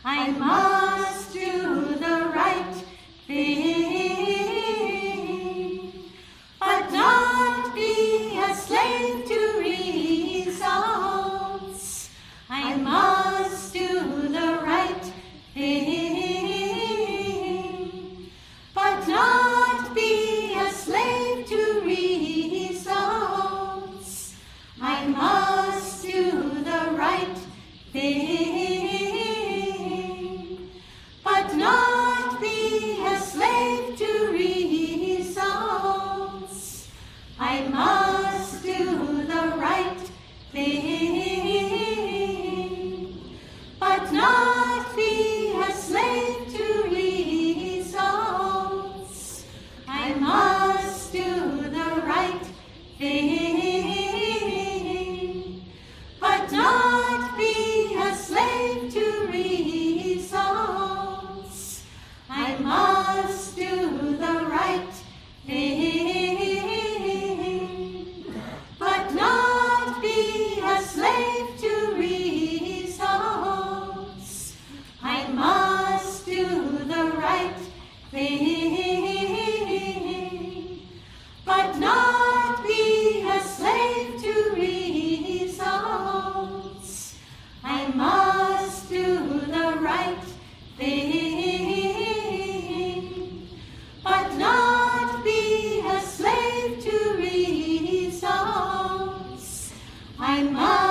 I must do the right thing, but not be a slave to results. I must do the right thing, but not be a slave to results. I must do the right thing, but not be a slave to results. I must do the right thing, but not be a slave to results. I must do the right thing, but not be a slave to results. I must do the right thing, but not be a slave to results. I must do the right thing, but not be a slave to results. I must do the right thing, but not be a slave to results. I must